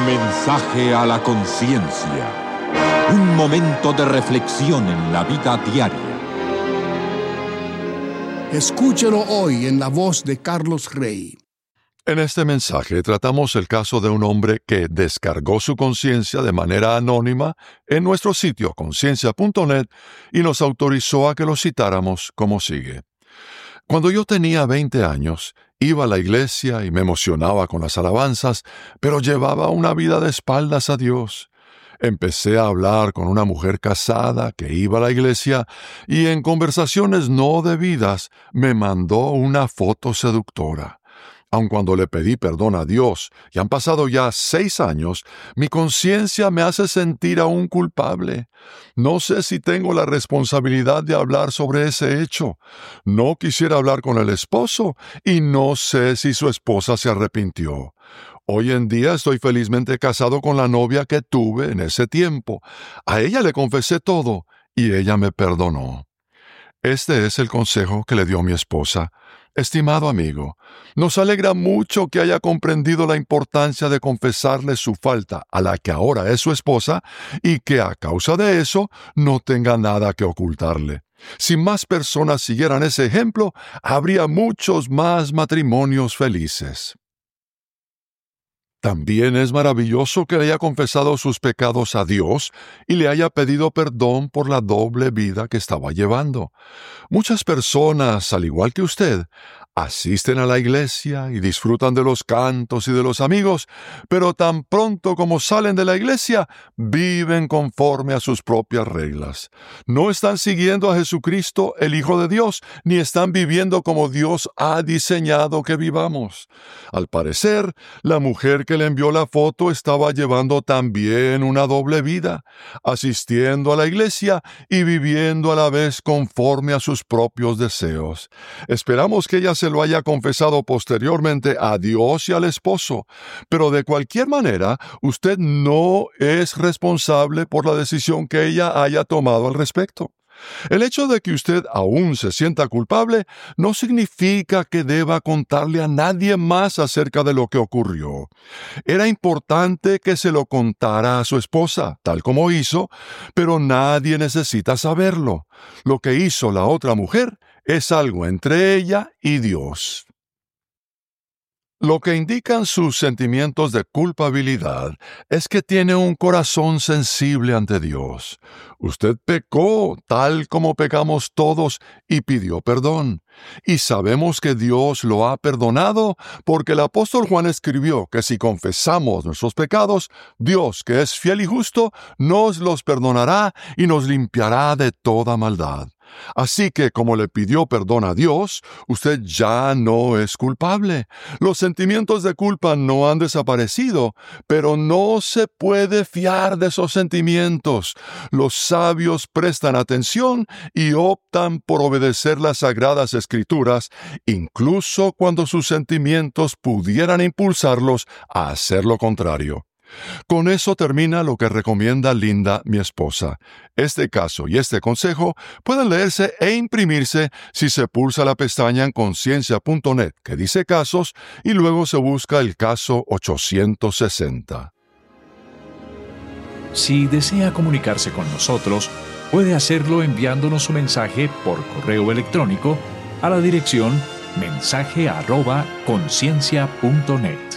Mensaje a la conciencia. Un momento de reflexión en la vida diaria. Escúchelo hoy en la voz de Carlos Rey. En este mensaje tratamos el caso de un hombre que descargó su conciencia de manera anónima en nuestro sitio conciencia.net y nos autorizó a que lo citáramos como sigue. Cuando yo tenía 20 años, iba a la iglesia y me emocionaba con las alabanzas, pero llevaba una vida de espaldas a Dios. Empecé a hablar con una mujer casada que iba a la iglesia y en conversaciones no debidas me mandó una foto seductora. Aun cuando le pedí perdón a Dios, y han pasado ya 6 años, mi conciencia me hace sentir aún culpable. No sé si tengo la responsabilidad de hablar sobre ese hecho. No quisiera hablar con el esposo, y no sé si su esposa se arrepintió. Hoy en día estoy felizmente casado con la novia que tuve en ese tiempo. A ella le confesé todo, y ella me perdonó. Este es el consejo que le dio mi esposa. Estimado amigo, nos alegra mucho que haya comprendido la importancia de confesarle su falta a la que ahora es su esposa y que a causa de eso no tenga nada que ocultarle. Si más personas siguieran ese ejemplo, habría muchos más matrimonios felices. También es maravilloso que le haya confesado sus pecados a Dios y le haya pedido perdón por la doble vida que estaba llevando. Muchas personas, al igual que usted, asisten a la iglesia y disfrutan de los cantos y de los amigos, pero tan pronto como salen de la iglesia, viven conforme a sus propias reglas. No están siguiendo a Jesucristo, el Hijo de Dios, ni están viviendo como Dios ha diseñado que vivamos. Al parecer, la mujer que le envió la foto estaba llevando también una doble vida, asistiendo a la iglesia y viviendo a la vez conforme a sus propios deseos. Esperamos que ella se lo haya confesado posteriormente a Dios y al esposo, pero de cualquier manera, usted no es responsable por la decisión que ella haya tomado al respecto. El hecho de que usted aún se sienta culpable no significa que deba contarle a nadie más acerca de lo que ocurrió. Era importante que se lo contara a su esposa, tal como hizo, pero nadie necesita saberlo. Lo que hizo la otra mujer es algo entre ella y Dios. Lo que indican sus sentimientos de culpabilidad es que tiene un corazón sensible ante Dios. Usted pecó tal como pecamos todos y pidió perdón. Y sabemos que Dios lo ha perdonado porque el apóstol Juan escribió que si confesamos nuestros pecados, Dios, que es fiel y justo, nos los perdonará y nos limpiará de toda maldad. Así que, como le pidió perdón a Dios, usted ya no es culpable. Los sentimientos de culpa no han desaparecido, pero no se puede fiar de esos sentimientos. Los sabios prestan atención y optan por obedecer las sagradas escrituras, incluso cuando sus sentimientos pudieran impulsarlos a hacer lo contrario. Con eso termina lo que recomienda Linda, mi esposa. Este caso y este consejo pueden leerse e imprimirse si se pulsa la pestaña en conciencia.net que dice casos y luego se busca el caso 860. Si desea comunicarse con nosotros, puede hacerlo enviándonos un mensaje por correo electrónico a la dirección mensaje@conciencia.net.